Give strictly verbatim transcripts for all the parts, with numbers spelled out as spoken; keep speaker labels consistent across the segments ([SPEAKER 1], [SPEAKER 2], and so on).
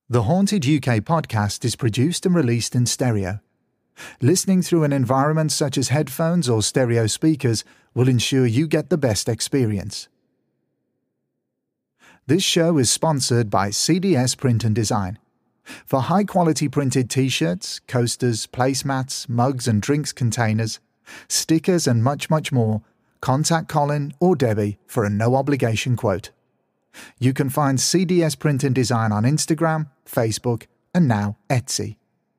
[SPEAKER 1] The Haunted U K podcast is produced and released in stereo. Listening through an environment such as headphones or stereo speakers will ensure you get the best experience. This show is sponsored by C D S Print and Design. For high-quality printed t-shirts, coasters, placemats, mugs and drinks containers, stickers and much, much more, contact Colin or Debbie for a no-obligation quote. You can find C D S Print and Design on Instagram, Facebook, and now Etsy.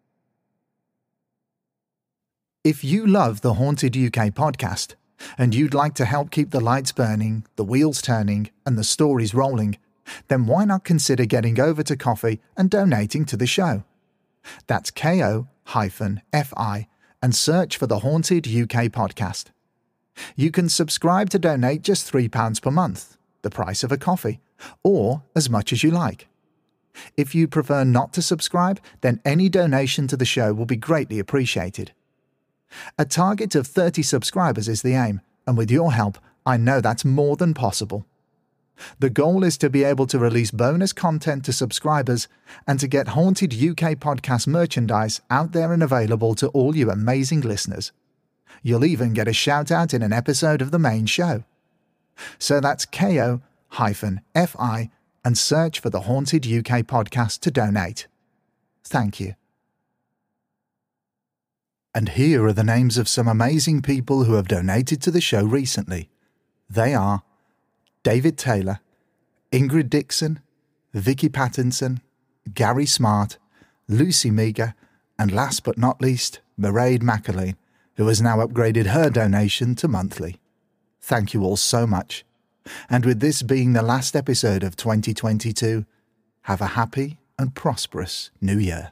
[SPEAKER 1] If you love the Haunted U K podcast, and you'd like to help keep the lights burning, the wheels turning, and the stories rolling, then why not consider getting over to Ko-fi and donating to the show? That's ko-fi and search for the Haunted U K podcast. You can subscribe to donate just three pounds per month, the price of a coffee, or as much as you like. If you prefer not to subscribe, then any donation to the show will be greatly appreciated. A target of thirty subscribers is the aim, and with your help, I know that's more than possible. The goal is to be able to release bonus content to subscribers and to get Haunted U K podcast merchandise out there and available to all you amazing listeners. You'll even get a shout out in an episode of the main show. So that's ko-fi and search for the Haunted U K podcast to donate. Thank you. And here are the names of some amazing people who have donated to the show recently. They are David Taylor, Ingrid Dixon, Vicky Pattinson, Gary Smart, Lucy Meager, and last but not least, Mairead McAleen, who has now upgraded her donation to monthly. Thank you all so much. And with this being the last episode of twenty twenty-two, have a happy and prosperous New Year.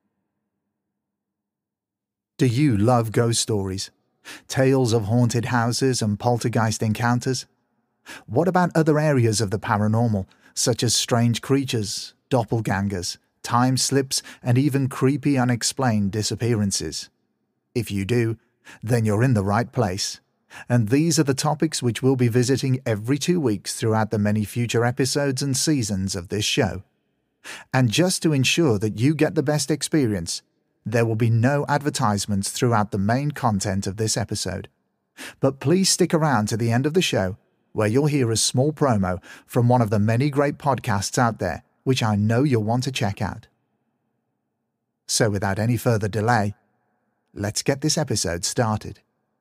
[SPEAKER 1] Do you love ghost stories? Tales of haunted houses and poltergeist encounters? What about other areas of the paranormal, such as strange creatures, doppelgangers, time slips, and even creepy unexplained disappearances? If you do, then you're in the right place. And these are the topics which we'll be visiting every two weeks throughout the many future episodes and seasons of this show. And just to ensure that you get the best experience, there will be no advertisements throughout the main content of this episode. But please stick around to the end of the show, where you'll hear a small promo from one of the many great podcasts out there, which I know you'll want to check out. So without any further delay, let's get this episode started.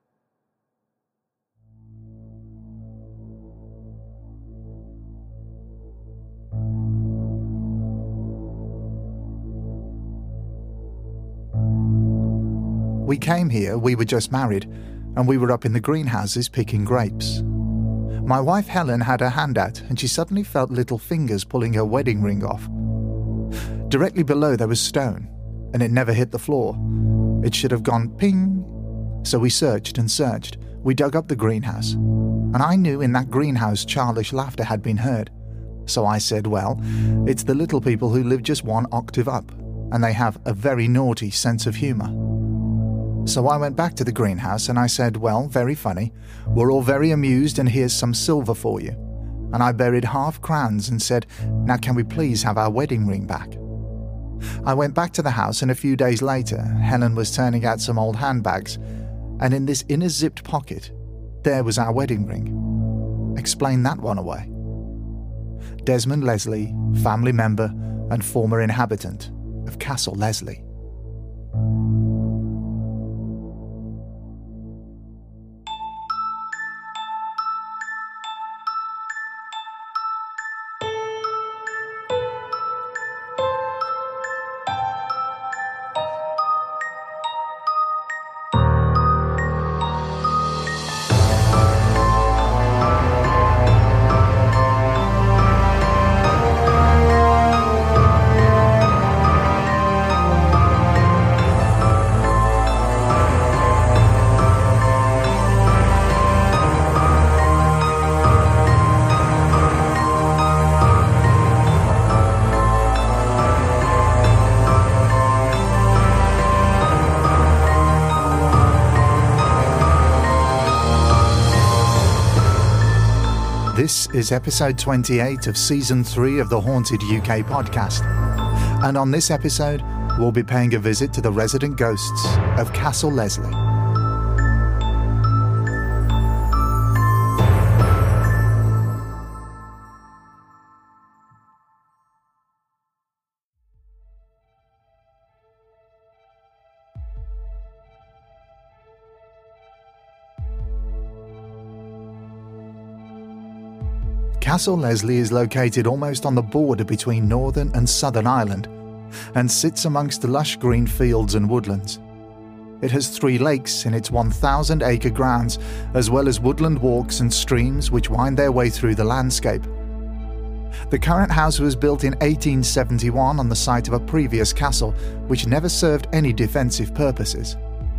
[SPEAKER 1] We came here, we were just married, and we were up in the greenhouses picking grapes. My wife Helen had her hand out, and she suddenly felt little fingers pulling her wedding ring off. Directly below there was stone, and it never hit the floor. It should have gone ping. So we searched and searched. We dug up the greenhouse, and I knew in that greenhouse childish laughter had been heard. So I said, well, it's the little people who live just one octave up, and they have a very naughty sense of humour. So I went back to the greenhouse and I said, well, very funny. We're all very amused and here's some silver for you. And I buried half crowns and said, now can we please have our wedding ring back? I went back to the house and a few days later, Helen was turning out some old handbags, and in this inner zipped pocket, there was our wedding ring. Explain that one away. Desmond Leslie, family member and former inhabitant of Castle Leslie. This is episode twenty-eight of season three of the Haunted U K podcast. And on this episode, we'll be paying a visit to the resident ghosts of Castle Leslie. Castle Leslie is located almost on the border between Northern and Southern Ireland and sits amongst lush green fields and woodlands. It has three lakes in its one thousand acre grounds, as well as woodland walks and streams which wind their way through the landscape. The current house was built in eighteen seventy-one on the site of a previous castle which never served any defensive purposes.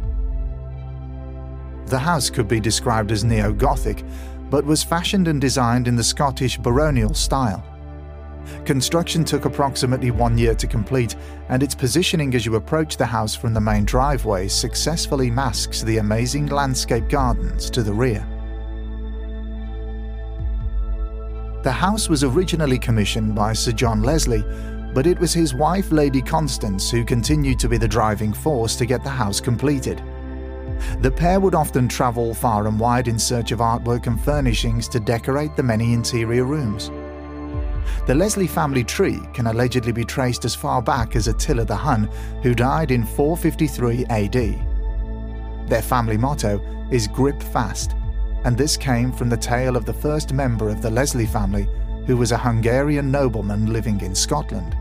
[SPEAKER 1] The house could be described as neo-Gothic, but was fashioned and designed in the Scottish baronial style. Construction took approximately one year to complete, and its positioning as you approach the house from the main driveway successfully masks the amazing landscape gardens to the rear. The house was originally commissioned by Sir John Leslie, but it was his wife, Lady Constance, who continued to be the driving force to get the house completed. The pair would often travel far and wide in search of artwork and furnishings to decorate the many interior rooms. The Leslie family tree can allegedly be traced as far back as Attila the Hun, who died in four fifty-three A D. Their family motto is "Grip Fast," and this came from the tale of the first member of the Leslie family, who was a Hungarian nobleman living in Scotland.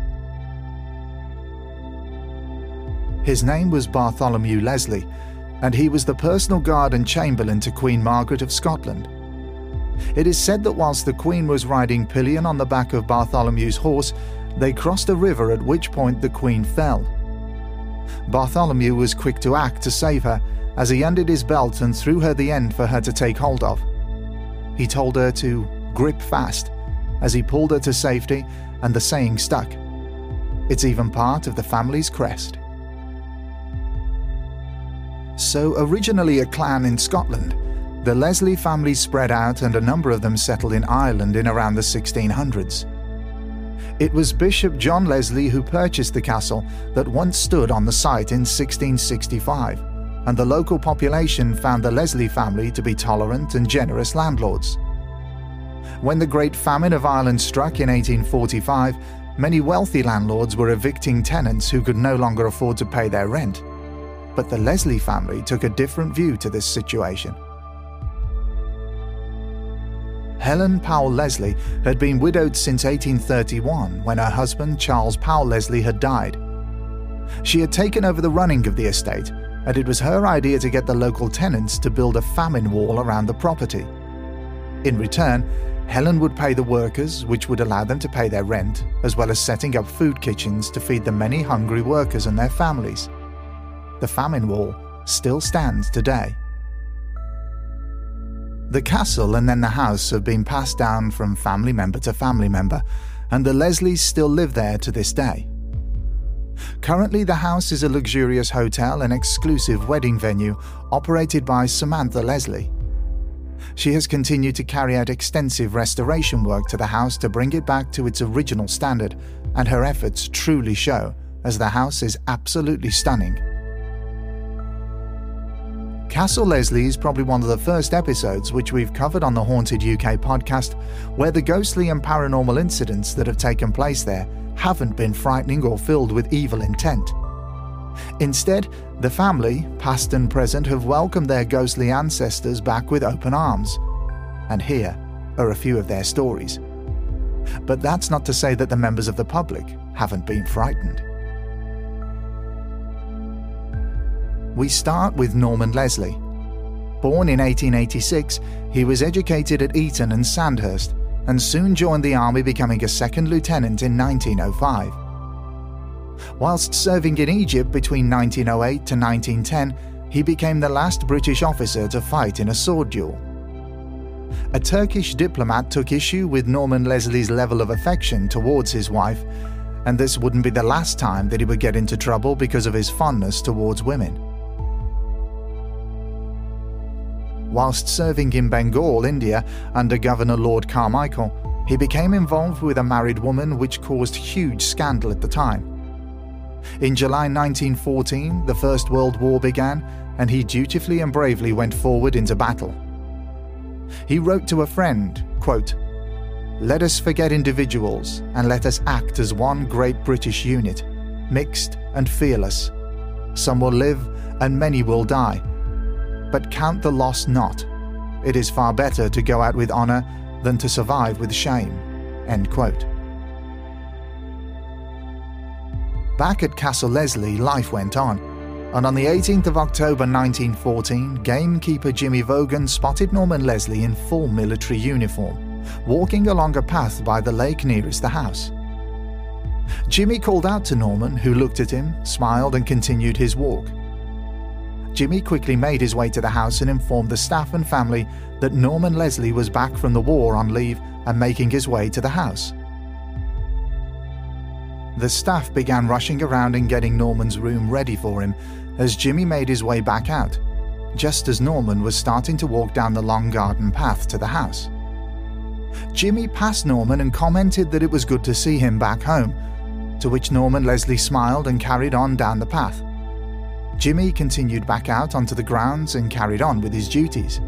[SPEAKER 1] His name was Bartholomew Leslie, and he was the personal guard and chamberlain to Queen Margaret of Scotland. It is said that whilst the Queen was riding pillion on the back of Bartholomew's horse, they crossed a river, at which point the Queen fell. Bartholomew was quick to act to save her, as he undid his belt and threw her the end for her to take hold of. He told her to grip fast as he pulled her to safety, and the saying stuck. It's even part of the family's crest. So originally a clan in Scotland, the Leslie family spread out and a number of them settled in Ireland in around the sixteen hundreds. It was Bishop John Leslie who purchased the castle that once stood on the site in sixteen sixty-five, and the local population found the Leslie family to be tolerant and generous landlords. When the Great Famine of Ireland struck in eighteen forty-five, many wealthy landlords were evicting tenants who could no longer afford to pay their rent. But the Leslie family took a different view to this situation. Helen Powell Leslie had been widowed since eighteen thirty-one, when her husband Charles Powell Leslie had died. She had taken over the running of the estate, and it was her idea to get the local tenants to build a famine wall around the property. In return, Helen would pay the workers, which would allow them to pay their rent, as well as setting up food kitchens to feed the many hungry workers and their families. The famine wall still stands today. The castle and then the house have been passed down from family member to family member, and the Leslies still live there to this day. Currently, the house is a luxurious hotel and exclusive wedding venue operated by Samantha Leslie. She has continued to carry out extensive restoration work to the house to bring it back to its original standard, and her efforts truly show, as the house is absolutely stunning. Castle Leslie is probably one of the first episodes which we've covered on the Haunted U K podcast, where the ghostly and paranormal incidents that have taken place there haven't been frightening or filled with evil intent. Instead, the family, past and present, have welcomed their ghostly ancestors back with open arms. And here are a few of their stories. But that's not to say that the members of the public haven't been frightened. We start with Norman Leslie. Born in eighteen eighty-six, he was educated at Eton and Sandhurst, and soon joined the army, becoming a second lieutenant in nineteen oh five. Whilst serving in Egypt between nineteen oh eight to nineteen ten, he became the last British officer to fight in a sword duel. A Turkish diplomat took issue with Norman Leslie's level of affection towards his wife, and this wouldn't be the last time that he would get into trouble because of his fondness towards women. Whilst serving in Bengal, India, under Governor Lord Carmichael, He became involved with a married woman, which caused huge scandal at the time. In July nineteen fourteen, the First World War began, and he dutifully and bravely went forward into battle. He wrote to a friend, quote, "Let us forget individuals and let us act as one great British unit, mixed and fearless. Some will live and many will die. But count the loss not. It is far better to go out with honour than to survive with shame." End quote. Back at Castle Leslie, life went on, and on the eighteenth of October nineteen fourteen, gamekeeper Jimmy Vaughan spotted Norman Leslie in full military uniform, walking along a path by the lake nearest the house. Jimmy called out to Norman, who looked at him, smiled and continued his walk. Jimmy quickly made his way to the house and informed the staff and family that Norman Leslie was back from the war on leave and making his way to the house. The staff began rushing around and getting Norman's room ready for him as Jimmy made his way back out, just as Norman was starting to walk down the long garden path to the house. Jimmy passed Norman and commented that it was good to see him back home, to which Norman Leslie smiled and carried on down the path. Jimmy continued back out onto the grounds and carried on with his duties.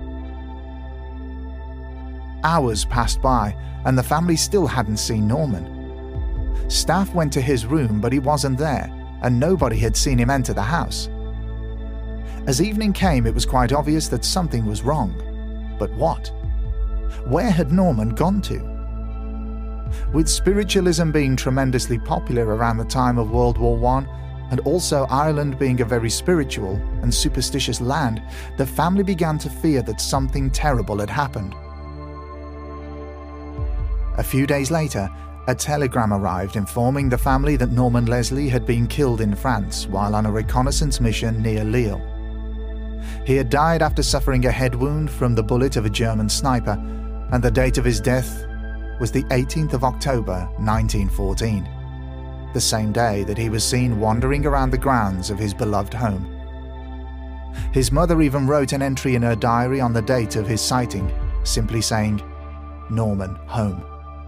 [SPEAKER 1] Hours passed by and the family still hadn't seen Norman. Staff went to his room, but he wasn't there, and nobody had seen him enter the house. As evening came, it was quite obvious that something was wrong. But what? Where had Norman gone to? With spiritualism being tremendously popular around the time of World War One, and also Ireland being a very spiritual and superstitious land, the family began to fear that something terrible had happened. A few days later, a telegram arrived informing the family that Norman Leslie had been killed in France while on a reconnaissance mission near Lille. He had died after suffering a head wound from the bullet of a German sniper, and the date of his death was the eighteenth of October nineteen fourteen, the same day that he was seen wandering around the grounds of his beloved home. His mother even wrote an entry in her diary on the date of his sighting, simply saying, "Norman, home."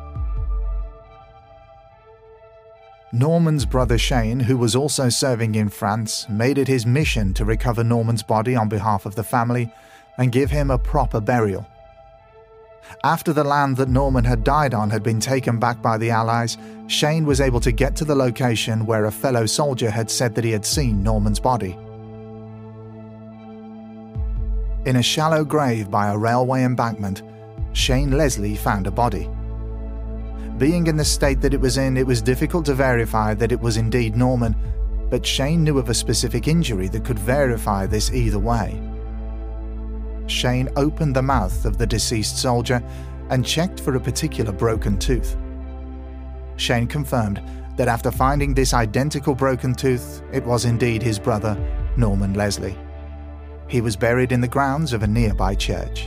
[SPEAKER 1] Norman's brother Shane, who was also serving in France, made it his mission to recover Norman's body on behalf of the family and give him a proper burial. After the land that Norman had died on had been taken back by the Allies, Shane was able to get to the location where a fellow soldier had said that he had seen Norman's body. In a shallow grave by a railway embankment, Shane Leslie found a body. Being in the state that it was in, it was difficult to verify that it was indeed Norman, but Shane knew of a specific injury that could verify this either way. Shane opened the mouth of the deceased soldier and checked for a particular broken tooth. Shane confirmed that after finding this identical broken tooth, it was indeed his brother, Norman Leslie. He was buried in the grounds of a nearby church.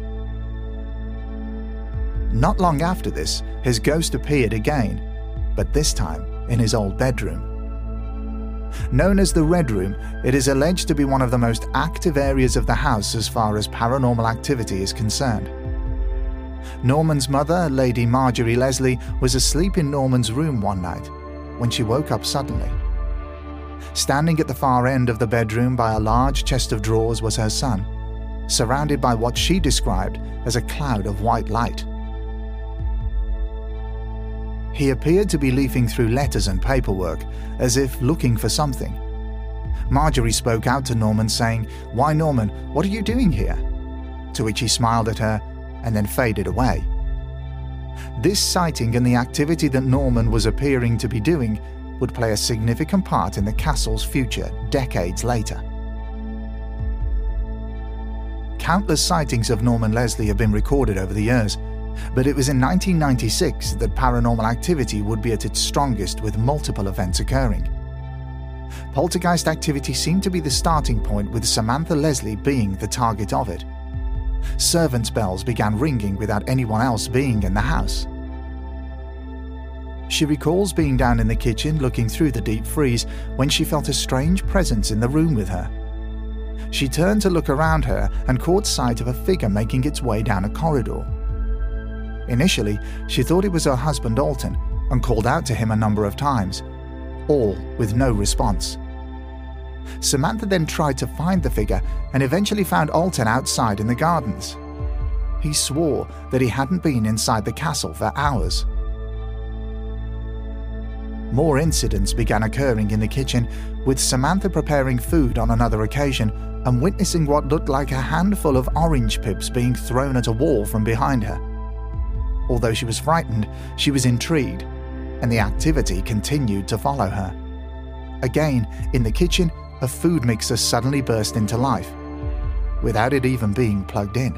[SPEAKER 1] Not long after this, his ghost appeared again, but this time in his old bedroom. Known as the Red Room, it is alleged to be one of the most active areas of the house as far as paranormal activity is concerned. Norman's mother, Lady Marjorie Leslie, was asleep in Norman's room one night when she woke up suddenly. Standing at the far end of the bedroom by a large chest of drawers was her son, surrounded by what she described as a cloud of white light. He appeared to be leafing through letters and paperwork, as if looking for something. Marjorie spoke out to Norman saying, "Why, Norman, what are you doing here?" To which he smiled at her and then faded away. This sighting and the activity that Norman was appearing to be doing would play a significant part in the castle's future decades later. Countless sightings of Norman Leslie have been recorded over the years, but it was in nineteen ninety-six that paranormal activity would be at its strongest, with multiple events occurring. Poltergeist activity seemed to be the starting point, with Samantha Leslie being the target of it. Servants' bells began ringing without anyone else being in the house. She recalls being down in the kitchen looking through the deep freeze when she felt a strange presence in the room with her. She turned to look around her and caught sight of a figure making its way down a corridor. Initially, she thought it was her husband Alton and called out to him a number of times, all with no response. Samantha then tried to find the figure and eventually found Alton outside in the gardens. He swore that he hadn't been inside the castle for hours. More incidents began occurring in the kitchen, with Samantha preparing food on another occasion and witnessing what looked like a handful of orange pips being thrown at a wall from behind her. Although she was frightened, she was intrigued, and the activity continued to follow her. Again, in the kitchen, a food mixer suddenly burst into life, without it even being plugged in.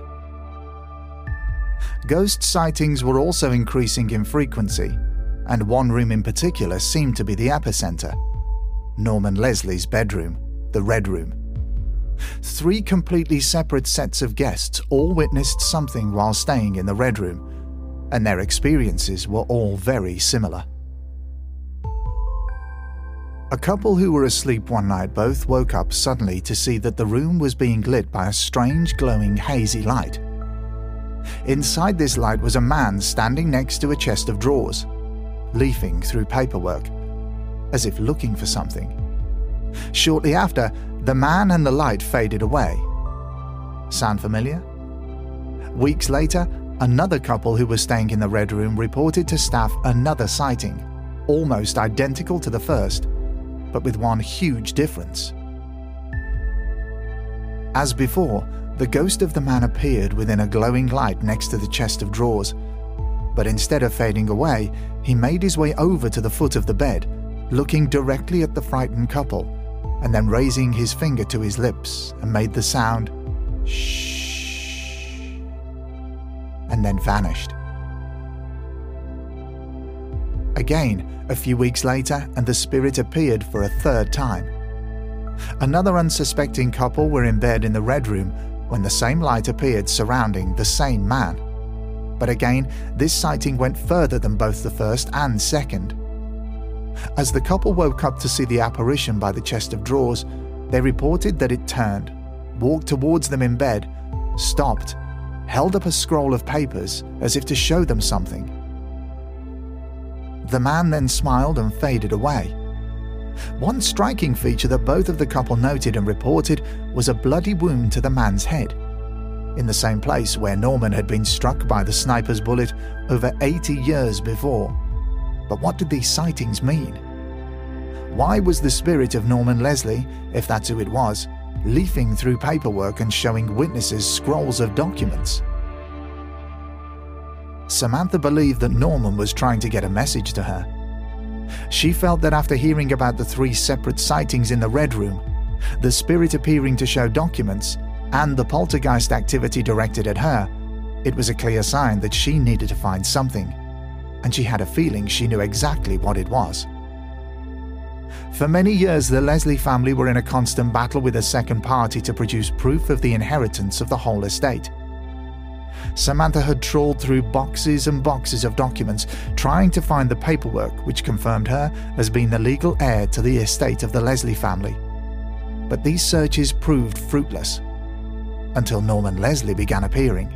[SPEAKER 1] Ghost sightings were also increasing in frequency, and one room in particular seemed to be the epicenter: Norman Leslie's bedroom, the Red Room. Three completely separate sets of guests all witnessed something while staying in the Red Room, and their experiences were all very similar. A couple who were asleep one night both woke up suddenly to see that the room was being lit by a strange glowing hazy light. Inside this light was a man standing next to a chest of drawers, leafing through paperwork, as if looking for something. Shortly after, the man and the light faded away. Sound familiar? Weeks later, another couple who was staying in the Red Room reported to staff another sighting, almost identical to the first, but with one huge difference. As before, the ghost of the man appeared within a glowing light next to the chest of drawers, but instead of fading away, he made his way over to the foot of the bed, looking directly at the frightened couple, and then raising his finger to his lips and made the sound shh, and then vanished. Again, a few weeks later, and the spirit appeared for a third time. Another unsuspecting couple were in bed in the Red Room when the same light appeared surrounding the same man. But again, this sighting went further than both the first and second. As the couple woke up to see the apparition by the chest of drawers, they reported that it turned, walked towards them in bed, stopped, held up a scroll of papers as if to show them something. The man then smiled and faded away. One striking feature that both of the couple noted and reported was a bloody wound to the man's head, in the same place where Norman had been struck by the sniper's bullet over eighty years before. But what did these sightings mean? Why was the spirit of Norman Leslie, if that's who it was, leafing through paperwork and showing witnesses scrolls of documents? Samantha believed that Norman was trying to get a message to her. She felt that after hearing about the three separate sightings in the Red Room, the spirit appearing to show documents, and the poltergeist activity directed at her, it was a clear sign that she needed to find something, and she had a feeling she knew exactly what it was. For many years, the Leslie family were in a constant battle with a second party to produce proof of the inheritance of the whole estate. Samantha had trawled through boxes and boxes of documents, trying to find the paperwork which confirmed her as being the legal heir to the estate of the Leslie family. But these searches proved fruitless, until Norman Leslie began appearing.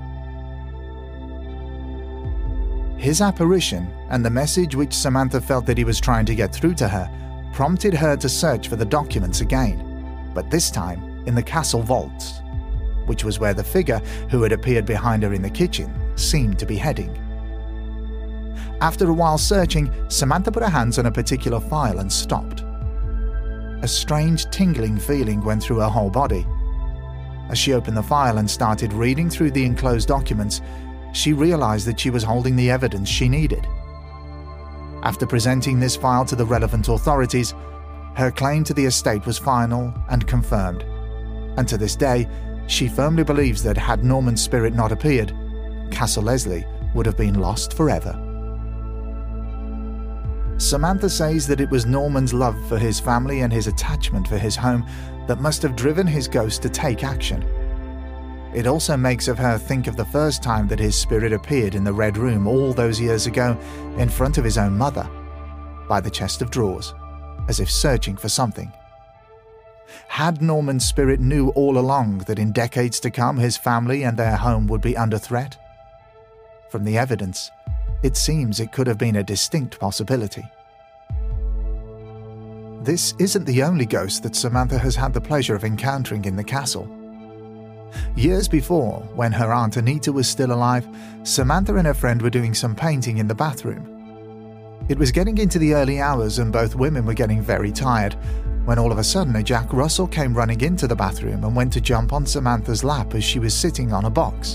[SPEAKER 1] His apparition and the message which Samantha felt that he was trying to get through to her prompted her to search for the documents again, but this time in the castle vaults, which was where the figure who had appeared behind her in the kitchen seemed to be heading. After a while searching, Samantha put her hands on a particular file and stopped. A strange tingling feeling went through her whole body. As she opened the file and started reading through the enclosed documents, she realized that she was holding the evidence she needed. After presenting this file to the relevant authorities, her claim to the estate was final and confirmed, and to this day, she firmly believes that had Norman's spirit not appeared, Castle Leslie would have been lost forever. Samantha says that it was Norman's love for his family and his attachment for his home that must have driven his ghost to take action. It also makes of her think of the first time that his spirit appeared in the Red Room all those years ago in front of his own mother, by the chest of drawers, as if searching for something. Had Norman's spirit knew all along that in decades to come his family and their home would be under threat? From the evidence, it seems it could have been a distinct possibility. This isn't the only ghost that Samantha has had the pleasure of encountering in the castle. Years before, when her Aunt Anita was still alive, Samantha and her friend were doing some painting in the bathroom. It was getting into the early hours and both women were getting very tired, when all of a sudden a Jack Russell came running into the bathroom and went to jump on Samantha's lap as she was sitting on a box.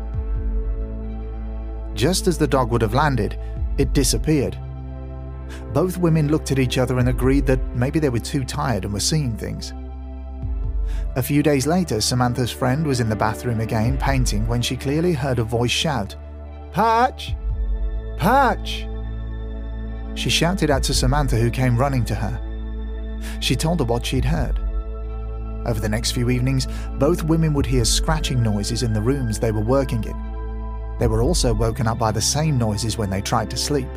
[SPEAKER 1] Just as the dog would have landed, it disappeared. Both women looked at each other and agreed that maybe they were too tired and were seeing things. A few days later, Samantha's friend was in the bathroom again painting when she clearly heard a voice shout, "Patch! Patch!" She shouted out to Samantha, who came running to her. She told her what she'd heard. Over the next few evenings, both women would hear scratching noises in the rooms they were working in. They were also woken up by the same noises when they tried to sleep.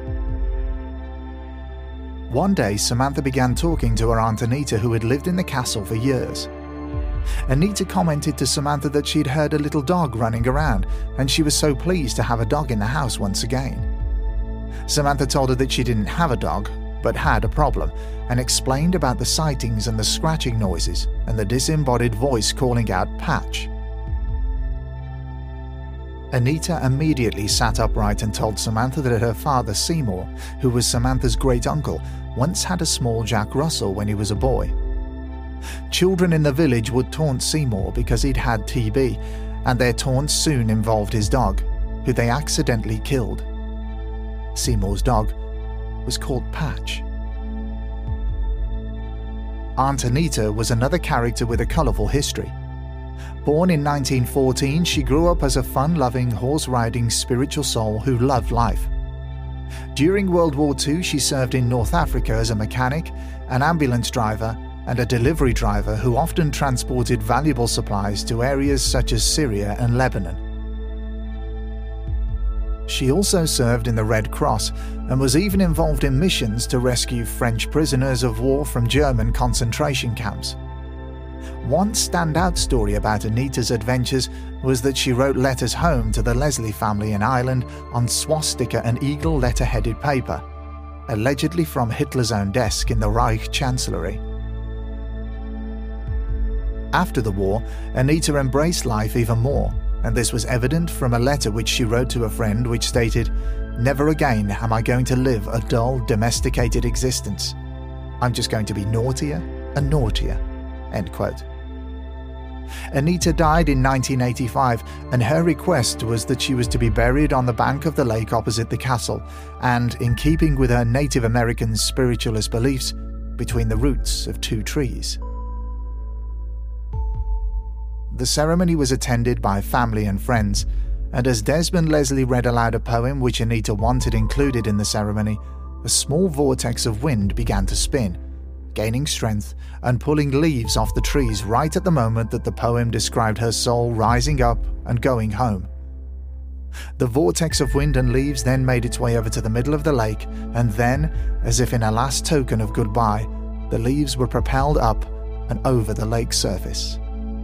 [SPEAKER 1] One day, Samantha began talking to her Aunt Anita, who had lived in the castle for years. Anita commented to Samantha that she'd heard a little dog running around, and she was so pleased to have a dog in the house once again. Samantha told her that she didn't have a dog, but had a problem, and explained about the sightings and the scratching noises, and the disembodied voice calling out Patch. Anita immediately sat upright and told Samantha that her father Seymour, who was Samantha's great-uncle, once had a small Jack Russell when he was a boy. Children in the village would taunt Seymour because he'd had T B, and their taunts soon involved his dog, who they accidentally killed. Seymour's dog was called Patch. Aunt Anita was another character with a colourful history. Born in nineteen fourteen, she grew up as a fun-loving, horse-riding spiritual soul who loved life. During World War Two, she served in North Africa as a mechanic, an ambulance driver, and a delivery driver who often transported valuable supplies to areas such as Syria and Lebanon. She also served in the Red Cross and was even involved in missions to rescue French prisoners of war from German concentration camps. One standout story about Anita's adventures was that she wrote letters home to the Leslie family in Ireland on swastika and eagle letter-headed paper, allegedly from Hitler's own desk in the Reich Chancellery. After the war, Anita embraced life even more, and this was evident from a letter which she wrote to a friend which stated, "Never again am I going to live a dull, domesticated existence. I'm just going to be naughtier and naughtier." End quote. Anita died in nineteen eighty-five, and her request was that she was to be buried on the bank of the lake opposite the castle, and, in keeping with her Native American spiritualist beliefs, between the roots of two trees. The ceremony was attended by family and friends, and as Desmond Leslie read aloud a poem which Anita wanted included in the ceremony, a small vortex of wind began to spin, gaining strength and pulling leaves off the trees right at the moment that the poem described her soul rising up and going home. The vortex of wind and leaves then made its way over to the middle of the lake, and then, as if in a last token of goodbye, the leaves were propelled up and over the lake's surface.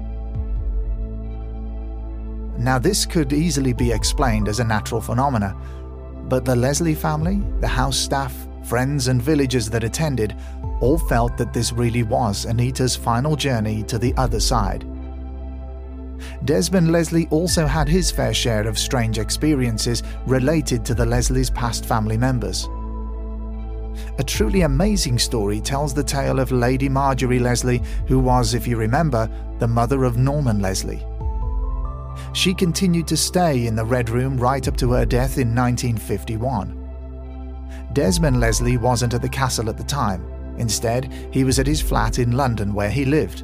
[SPEAKER 1] Now, this could easily be explained as a natural phenomena, but the Leslie family, the house staff, friends and villagers that attended all felt that this really was Anita's final journey to the other side. Desmond Leslie also had his fair share of strange experiences related to the Leslies' past family members. A truly amazing story tells the tale of Lady Marjorie Leslie, who was, if you remember, the mother of Norman Leslie. She continued to stay in the Red Room right up to her death in nineteen fifty-one. Desmond Leslie wasn't at the castle at the time. Instead, he was at his flat in London where he lived.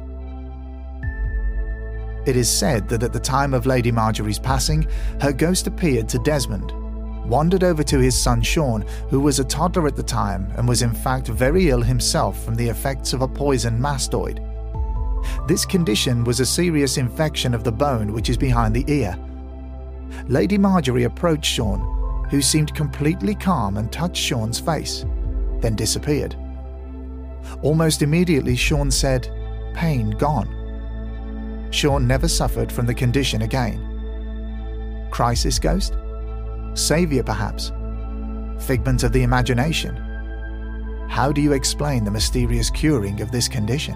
[SPEAKER 1] It is said that at the time of Lady Marjorie's passing, her ghost appeared to Desmond, wandered over to his son Sean, who was a toddler at the time and was in fact very ill himself from the effects of a poison mastoid. This condition was a serious infection of the bone which is behind the ear. Lady Marjorie approached Sean, who seemed completely calm and touched Sean's face, then disappeared. Almost immediately, Sean said, "Pain gone." Sean never suffered from the condition again. Crisis ghost? Savior, perhaps? Figment of the imagination? How do you explain the mysterious curing of this condition?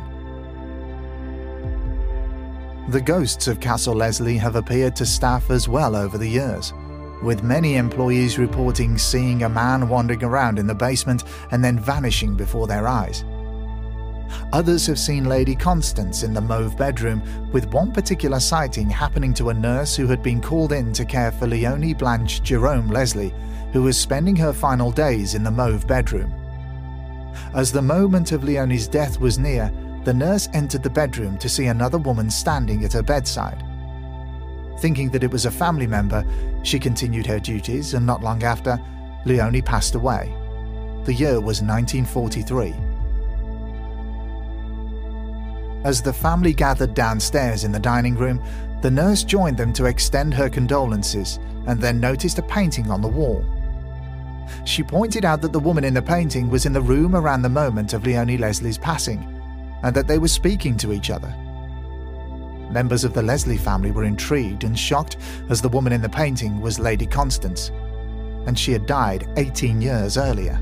[SPEAKER 1] The ghosts of Castle Leslie have appeared to staff as well over the years, with many employees reporting seeing a man wandering around in the basement and then vanishing before their eyes. Others have seen Lady Constance in the Mauve bedroom, with one particular sighting happening to a nurse who had been called in to care for Leonie Blanche Jerome Leslie, who was spending her final days in the Mauve bedroom. As the moment of Leonie's death was near, the nurse entered the bedroom to see another woman standing at her bedside. Thinking that it was a family member, she continued her duties, and not long after, Leonie passed away. The year was nineteen forty-three. As the family gathered downstairs in the dining room, the nurse joined them to extend her condolences and then noticed a painting on the wall. She pointed out that the woman in the painting was in the room around the moment of Leonie Leslie's passing, and that they were speaking to each other. Members of the Leslie family were intrigued and shocked, as the woman in the painting was Lady Constance, and she had died eighteen years earlier.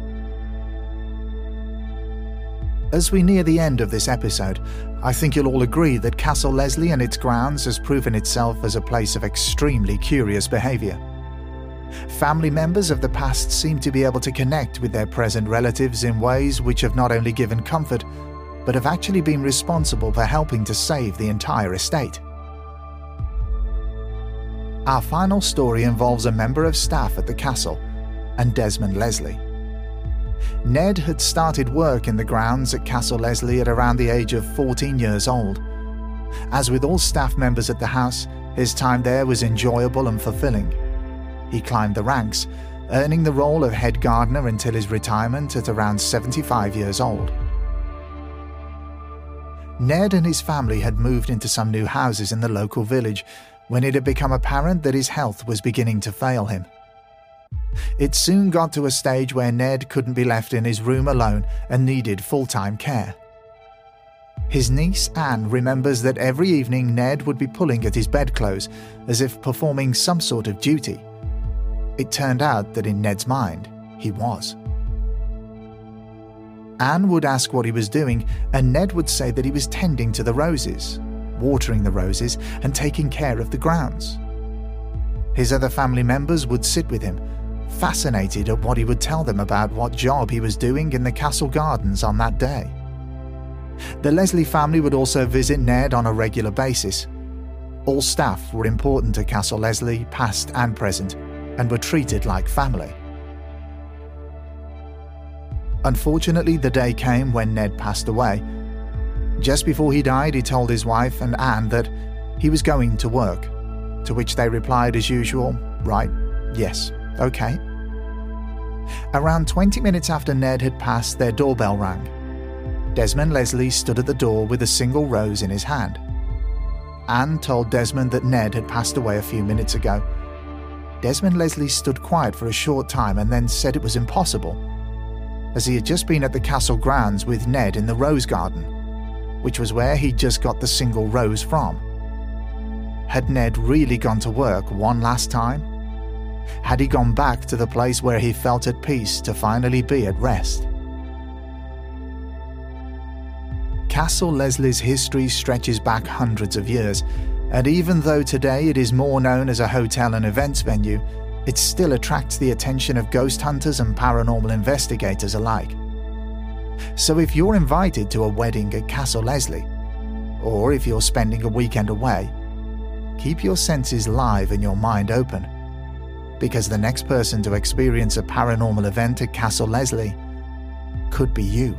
[SPEAKER 1] As we near the end of this episode, I think you'll all agree that Castle Leslie and its grounds has proven itself as a place of extremely curious behaviour. Family members of the past seem to be able to connect with their present relatives in ways which have not only given comfort, but have actually been responsible for helping to save the entire estate. Our final story involves a member of staff at the castle and Desmond Leslie. Ned had started work in the grounds at Castle Leslie at around the age of fourteen years old. As with all staff members at the house, his time there was enjoyable and fulfilling. He climbed the ranks, earning the role of head gardener until his retirement at around seventy-five years old. Ned and his family had moved into some new houses in the local village when it had become apparent that his health was beginning to fail him. It soon got to a stage where Ned couldn't be left in his room alone and needed full-time care. His niece Anne remembers that every evening Ned would be pulling at his bedclothes as if performing some sort of duty. It turned out that in Ned's mind, he was. Anne would ask what he was doing, and Ned would say that he was tending to the roses, watering the roses, and taking care of the grounds. His other family members would sit with him, fascinated at what he would tell them about what job he was doing in the castle gardens on that day. The Leslie family would also visit Ned on a regular basis. All staff were important to Castle Leslie, past and present, and were treated like family. Unfortunately, the day came when Ned passed away. Just before he died, he told his wife and Anne that he was going to work, to which they replied as usual, right, yes, okay. Around twenty minutes after Ned had passed, their doorbell rang. Desmond Leslie stood at the door with a single rose in his hand. Anne told Desmond that Ned had passed away a few minutes ago. Desmond Leslie stood quiet for a short time and then said it was impossible, as he had just been at the castle grounds with Ned in the rose garden, which was where he'd just got the single rose from. Had Ned really gone to work one last time? Had he gone back to the place where he felt at peace to finally be at rest? Castle Leslie's history stretches back hundreds of years, and even though today it is more known as a hotel and events venue, it still attracts the attention of ghost hunters and paranormal investigators alike. So if you're invited to a wedding at Castle Leslie, or if you're spending a weekend away, keep your senses live and your mind open, because the next person to experience a paranormal event at Castle Leslie could be you.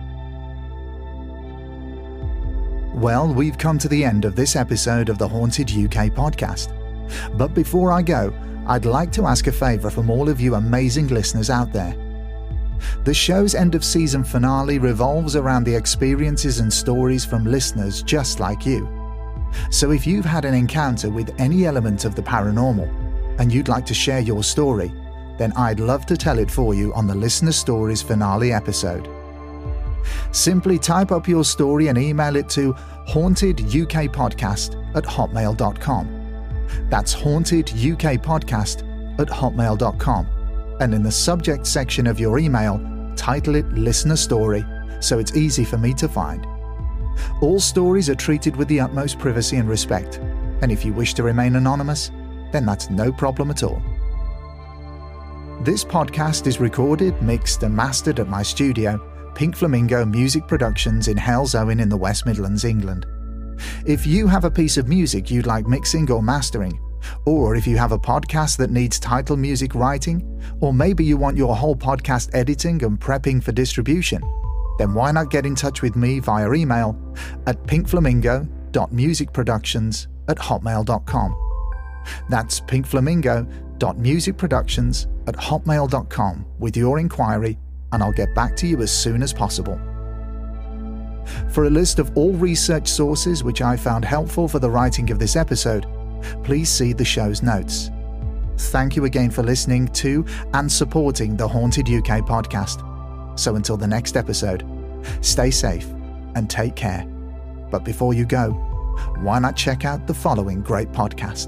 [SPEAKER 1] Well, we've come to the end of this episode of the Haunted U K podcast. But before I go, I'd like to ask a favour from all of you amazing listeners out there. The show's end-of-season finale revolves around the experiences and stories from listeners just like you. So if you've had an encounter with any element of the paranormal and you'd like to share your story, then I'd love to tell it for you on the Listener Stories finale episode. Simply type up your story and email it to hauntedukpodcast at hotmail dot com. That's haunted U K podcast at hotmail dot com. And in the subject section of your email, title it Listener Story so it's easy for me to find. All stories are treated with the utmost privacy and respect, and if you wish to remain anonymous, then that's no problem at all. This podcast is recorded, mixed and mastered at my studio, Pink Flamingo Music Productions in Halesowen in the West Midlands, England. If you have a piece of music you'd like mixing or mastering, or if you have a podcast that needs title music writing, or maybe you want your whole podcast editing and prepping for distribution, then why not get in touch with me via email at pinkflamingo dot musicproductions at hotmail dot com. That's pinkflamingo dot musicproductions at hotmail dot com with your inquiry, and I'll get back to you as soon as possible. For a list of all research sources which I found helpful for the writing of this episode, please see the show's notes. Thank you again for listening to and supporting the Haunted U K podcast. So until the next episode, stay safe and take care. But before you go, why not check out the following great podcast?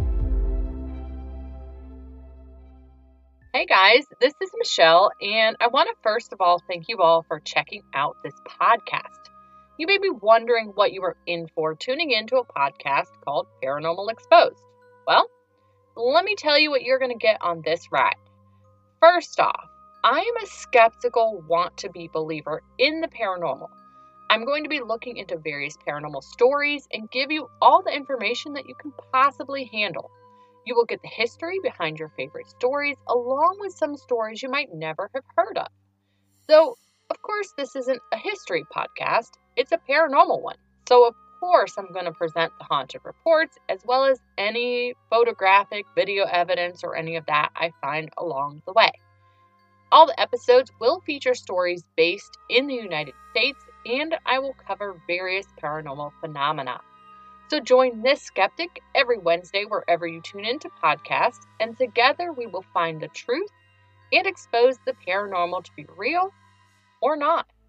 [SPEAKER 2] Hey guys, this is Michelle, and I want to first of all thank you all for checking out this podcast. You may be wondering what you are in for tuning into a podcast called Paranormal Exposed. Well, let me tell you what you're going to get on this ride. First off, I am a skeptical, want-to-be believer in the paranormal. I'm going to be looking into various paranormal stories and give you all the information that you can possibly handle. You will get the history behind your favorite stories, along with some stories you might never have heard of. So, of course, this isn't a history podcast, it's a paranormal one. So, of course, I'm going to present the haunted reports, as well as any photographic, video evidence, or any of that I find along the way. All the episodes will feature stories based in the United States, and I will cover various paranormal phenomena. So join this skeptic every Wednesday wherever you tune into podcasts, and together we will find the truth and expose the paranormal to be real or not.